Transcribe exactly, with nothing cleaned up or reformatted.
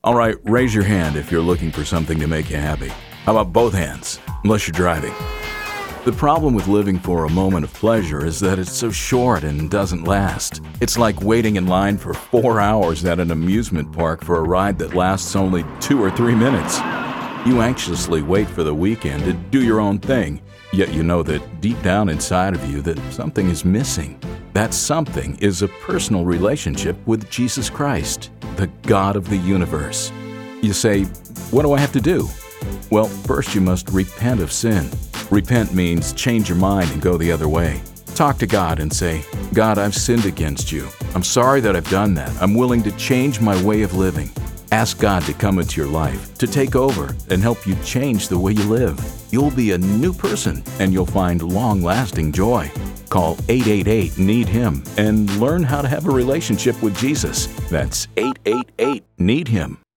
All right, raise your hand if you're looking for something to make you happy. How about both hands, unless you're driving? The problem with living for a moment of pleasure is that it's so short and doesn't last. It's like waiting in line for four hours at an amusement park for a ride that lasts only two or three minutes. You anxiously wait for the weekend to do your own thing, yet you know that deep down inside of you that something is missing. That something is a personal relationship with Jesus Christ, the God of the universe. You say, what do I have to do? Well, first you must repent of sin. Repent means change your mind and go the other way. Talk to God and say, God, I've sinned against you. I'm sorry that I've done that. I'm willing to change my way of living. Ask God to come into your life, to take over and help you change the way you live. You'll be a new person and you'll find long-lasting joy. Call eight eight eight, need him and learn how to have a relationship with Jesus. That's eight eight eight, need him.